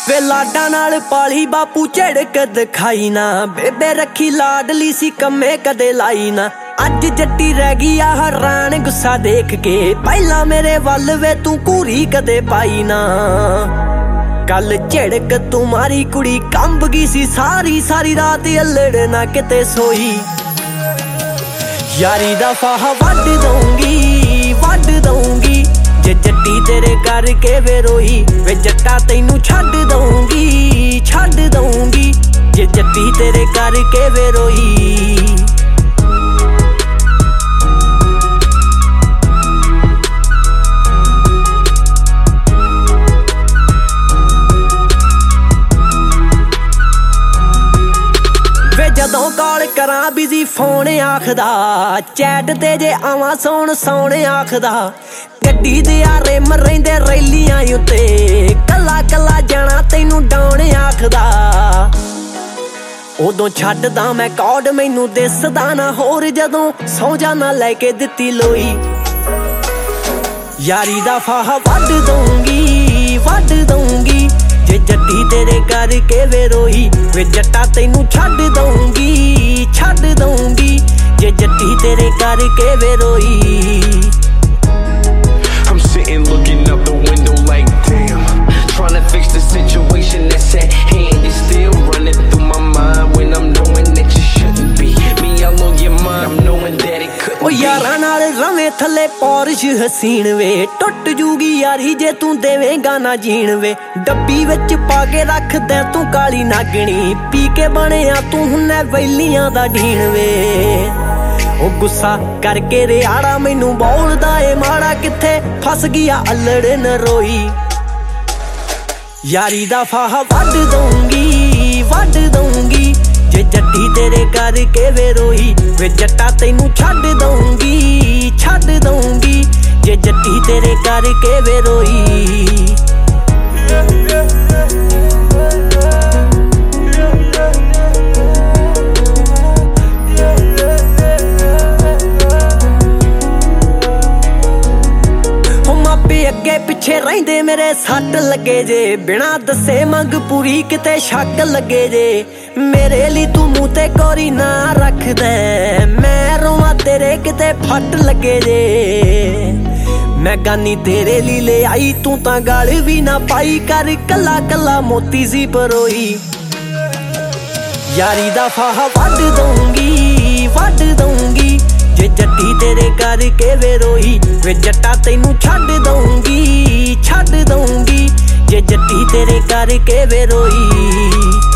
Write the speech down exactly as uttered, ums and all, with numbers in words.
ਵੇ ਲਾਡਾਂ ਨਾਲ ਪਾਲੀ ਬਾਪੂ ਝੜਕ ਦਿਖਾਈ ਨਾ, ਬੇਬੇ ਰੱਖੀ ਲਾਡਲੀ ਸੀ ਕੰਮੇ ਕਦੇ ਲਾਈ ਨਾ। ਅੱਜ ਜੱਟੀ ਰਹਿ ਗਈ ਆ ਹੈਰਾਨ ਗੁੱਸਾ ਦੇਖ ਕੇ, ਪਹਿਲਾਂ ਮੇਰੇ ਵੱਲ ਵੇ ਤੂੰ ਘੂਰੀ ਕਦੇ ਪਾਈ ਨਾ। ਕੱਲ ਝੜਕ ਤੂੰ ਮਾਰੀ ਕੁੜੀ ਕੰਬ ਗਈ ਸੀ ਸਾਰੀ ਸਾਰੀ ਰਾਤ, ਅਲੜ ਨਾ ਕਿਤੇ ਸੋਈ। ਯਾਰੀ ਦਾ ਫਾਹਾ ਵੱਢ ਦਊਂਗੀ ਵੱਢ ਦਊਂਗੀ, ਜੇ ਜੱਟੀ ਤੇਰੇ ਕਰਕੇ ਵੇ ਰੋਈ। ਵੇ ਜੱਟਾ ਤੈਨੂੰ ਛੱਡ ਦਊਂਗੀ ਛੱਡ ਦਊਂਗੀ, ਜੇ ਜੱਟੀ ਤੇਰੇ ਕਰਕੇ ਵੇ ਰੋਈ। ਵੇ ਜਦੋਂ ਕਾਲ ਕਰਾਂ ਬਿਜ਼ੀ ਫੋਨ ਆਖਦਾ, ਚੈਟ ਤੇ ਜੇ ਆਵਾਂ ਸੌਣ ਸੌਣ ਆਖਦਾ। ਗੱਡੀ ਦੇ ਆਰੇ ਮਰੈਂਦੇ ਰੈਲੀਆਂ ਉੱਤੇ, ਕੱਲਾ ਕੱਲਾ ਜਾਣਾ ਤੈਨੂੰ ਡਾਉਣ ਆਖਦਾ। ਉਦੋਂ ਛੱਡਦਾ ਮੈਂ ਕੌਡ ਮੈਨੂੰ ਦਿਸਦਾ ਨਾ ਹੋਰ, ਜਦੋਂ ਸੌ ਜਾਣਾ ਲੈ ਕੇ ਦਿੱਤੀ ਲੋਈ। ਯਾਰੀ ਦਾ ਫਾਹਾ ਵੱਢ ਦਊਂਗੀ ਵੱਢ ਦਊਂਗੀ, ਜੇ ਜੱਟੀ ਤੇਰੇ ਕਰਕੇ ਵੇ ਰੋਈ। ਵੇ ਜੱਟਾ ਤੈਨੂੰ ਛੱਡ ਦਊਂਗੀ ਛੱਡ ਦਊਂਗੀ, ਜੇ ਜੱਟੀ ਤੇਰੇ ਕਰਕੇ ਵੇ ਰੋਈ। I'm sitting looking out the window like damn, trying to fix the situation that's at hand. It's still running through my mind when I'm knowing that you shouldn't be me all on your mind, I'm knowing that it couldn't be। ਓ ਯਾਰਾਂ ਨਾਲ ਰਵੇਂ ਥੱਲੇ ਪੌਰਸ਼ ਹਸੀਨ ਵੇ, ਟੁੱਟ ਜੂਗੀ ਯਾਰੀ ਜੇ ਤੂੰ ਦੇਵੇਂਗਾ ਨਾ ਜੀਣ ਵੇ। ਡੱਬੀ ਵਿੱਚ ਪਾ ਕੇ ਰੱਖਦਾ ਤੂੰ ਕਾਲੀ ਨਾਗਣੀ, ਪੀ ਕੇ ਬਣਿਆ ਤੂੰ ਹੁੰਨਾ ਵੈਲੀਆਂ ਦਾ ਢੀਣ ਵੇ। ਉਹ ਗੁੱਸਾ ਕਰਕੇ ਰਿਆੜਾ ਮੈਨੂੰ ਬੋਲਦਾ ਏ ਮਾੜਾ, ਕਿੱਥੇ ਫਸ ਗਿਆ ਅਲੜ ਨਰੋਈ। ਯਾਰੀ ਦਾ ਫਾਹਾ ਵੱਢ ਦਊਂਗੀ ਵੱਢ ਦਊਂਗੀ, ਜੇ ਜੱਟੀ ਤੇਰੇ ਕਰਕੇ ਵੇ ਰੋਈ। ਵੇ ਜੱਟਾ ਤੈਨੂੰ ਛੱਡ ਦਊਂਗੀ ਛੱਡ ਦਊਂਗੀ, ਜੇ ਜੱਟੀ ਤੇਰੇ ਕਰਕੇ ਵੇ ਰੋਈ। ਅੱਗੇ ਪਿੱਛੇ ਰਹਿੰਦੇ ਮੇਰੇ ਸੱਟ ਲੱਗੇ ਜੇ, ਬਿਨਾਂ ਦੱਸੇ ਮੰਗ ਪੂਰੀ ਕਿਤੇ ਸ਼ੱਕ ਲੱਗੇ ਜੇ। ਮੇਰੇ ਲਈ ਤੂੰ ਮੂੰਹ ਤੇ ਕੋਰੀ ਨਾ ਰੱਖਦਾ, ਮੈਂ ਰੋਵਾਂ ਤੇਰੇ ਕਿਤੇ ਫੱਟ ਲੱਗੇ ਜੇ। ਮੈਂ ਗਾਨੀ ਤੇਰੇ ਲਈ ਲੈ ਆਈ ਤੂੰ ਤਾਂ ਗਲ ਵੀ ਨਾ ਪਾਈ, ਕਰ ਕੱਲਾ ਕੱਲਾ ਮੋਤੀ ਸੀ ਪਰੋਈ। ਯਾਰੀ ਦਾ ਫਾਹਾ ਵੱਢ ਦਊਂਗੀ ਵੱਢ ਦਊਂਗੀ, ਜੇ ਜੱਟੀ ਤੇਰੇ ਕਰਕੇ ਵੇ ਰੋਈ। ਵੇ ਜੱਟਾ ਤੈਨੂੰ ਛੱਡ ਦਊਂਗੀ ਛੱਡ ਦਊਂਗੀ, ਜੇ ਜੱਟੀ ਤੇਰੇ ਕਰਕੇ ਵੇ ਰੋਈ।